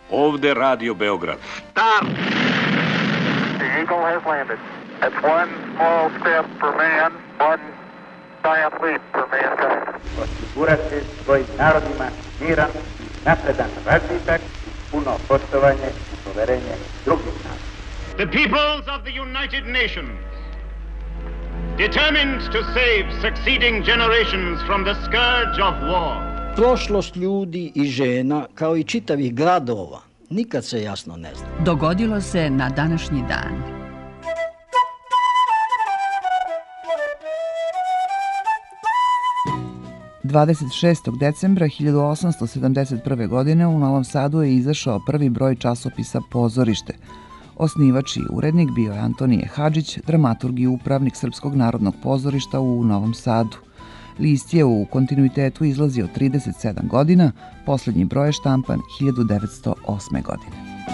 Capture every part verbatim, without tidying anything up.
Ovde Radio Beograd. Start! The Eagle has landed. It's one small step for man, one giant leap for mankind. Osigurati svojim narodima miran, napredan razvitak, puno poštovanje i poverenje drugih naroda. The peoples of the United Nations, determined to save succeeding generations from the scourge of war. Prošlost ljudi i žena, kao i čitavih gradova, nikad se jasno ne zna. Dogodilo se na današnji dan. dvadeset šestog decembra hiljadu osamsto sedamdeset prve. godine u Novom Sadu je izašao prvi broj časopisa Pozorište. Osnivač i urednik bio je Antonije Hadžić, dramaturg i upravnik Srpskog narodnog pozorišta u Novom Sadu. List je u kontinuitetu izlazio trideset sedam godina, poslednji broj je štampan hiljadu devetsto osme. godine.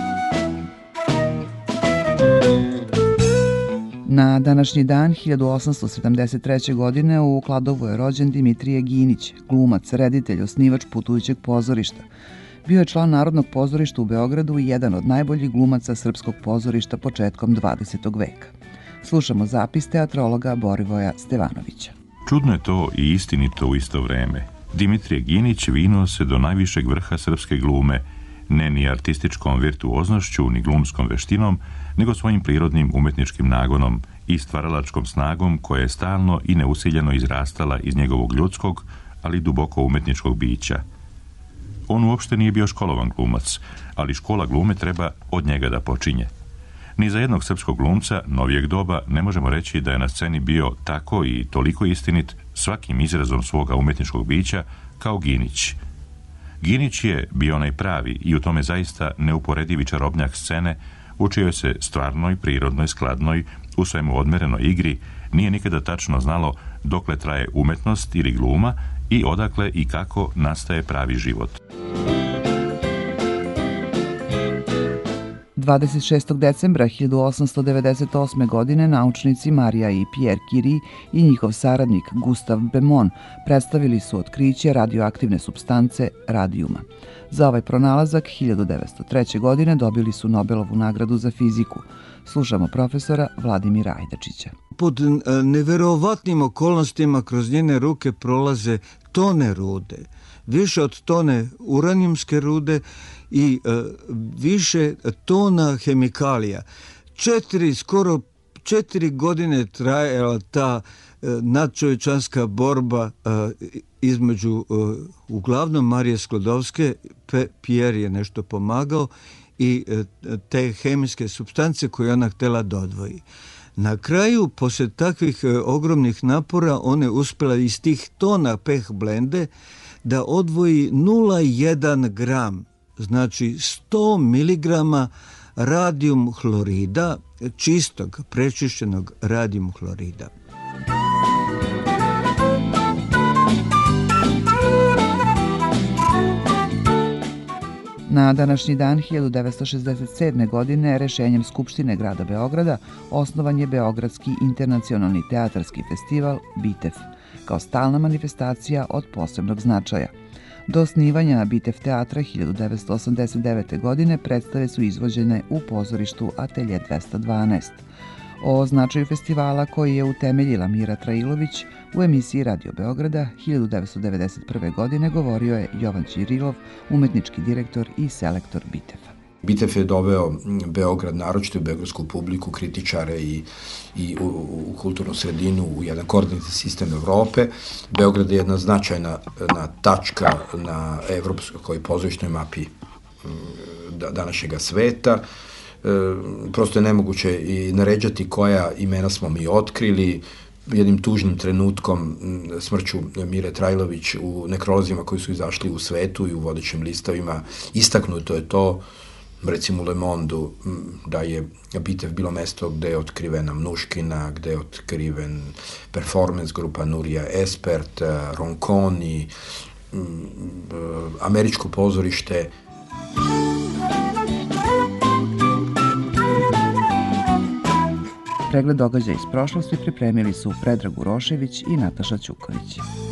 Na današnji dan hiljadu osamsto sedamdeset treće. godine u Kladovu je rođen Dimitrije Ginić, glumac, reditelj, osnivač putujućeg pozorišta. Bio je član Narodnog pozorišta u Beogradu i jedan od najboljih glumaca srpskog pozorišta početkom dvadesetog veka. Slušamo zapis teatrologa Borivoja Stevanovića. Čudno je to i istinito u isto vreme. Dimitrije Ginić vinuo se do najvišeg vrha srpske glume, ne ni artističkom virtuoznošću, ni glumskom veštinom, nego svojim prirodnim umetničkim nagonom i stvaralačkom snagom koja je stalno i neusiljeno izrastala iz njegovog ljudskog, ali duboko umetničkog bića. On uopšte nije bio školovan glumac, ali škola glume treba od njega da počinje. Ni za jednog srpskog glumca novijeg doba ne možemo reći da je na sceni bio tako i toliko istinit svakim izrazom svoga umetničkog bića kao Ginić. Ginić je bio onaj pravi i u tome zaista neuporedivi čarobnjak scene, učio se stvarnoj, prirodnoj, skladnoj, u svemu odmerenoj igri, nije nikada tačno znalo dokle traje umetnost ili gluma i odakle i kako nastaje pravi život. dvadeset šestog decembra hiljadu osamsto devedeset osme. godine naučnici Marija i Pierre Curie i njihov saradnik Gustav Bemon predstavili su otkriće radioaktivne supstance radijuma. Za ovaj pronalazak hiljadu devetsto treće. godine dobili su Nobelovu nagradu za fiziku. Slušamo profesora Vladimira Ajdačića. Pod neverovatnim okolnostima kroz njene ruke prolaze tone rude, više od tone uranijumske rude i e, više tona hemikalija. Četiri, skoro četiri godine trajala ta e, nadčovječanska borba e, između, e, uglavnom Marije Sklodovske, Pe, Pierre je nešto pomagao, i e, te hemijske supstance koje ona htjela da odvoji. Na kraju, poslije takvih e, ogromnih napora, ona je uspjela iz tih tona peh blende da odvoji nula zarez jedan gram, znači sto miligrama radijum hlorida, čistog, prečišćenog radijum hlorida. Na današnji dan hiljadu devetsto šezdeset sedme. godine rešenjem Skupštine grada Beograda osnovan je Beogradski internacionalni teatarski festival Bitev, kao stalna manifestacija od posebnog značaja. Do osnivanja Bitev teatra hiljadu devetsto osamdeset devete. godine predstave su izvođene u pozorištu Atelje dvesta dvanaest. O značaju festivala koji je utemeljila Mira Trailović u emisiji Radio Beograda hiljadu devetsto devedeset prve. godine govorio je Jovan Ćirilov, umetnički direktor i selektor Biteva. Bitev je doveo Beograd, naročito beogradsku publiku, kritičare i, i u, u kulturnu sredinu u jedan koordinatni sistem Evrope. Beograd je jedna značajna na tačka na evropskoj pozorišnoj mapi današnjega sveta. Prosto je nemoguće i naređati koja imena smo mi otkrili. Jednim tužnim trenutkom, smrću Mire Trailović, u nekrolozima koji su izašli u svetu i u vodećim listovima, istaknuto je to, recimo u Le Mondu, da je Bitev bilo mesto gde je otkrivena Mnuškina, gde je otkriven performance grupa Nurija Espert, Ronconi, američko pozorište. Pregled događaja iz prošlosti pripremili su Predrag Urošević i Nataša Ćuković.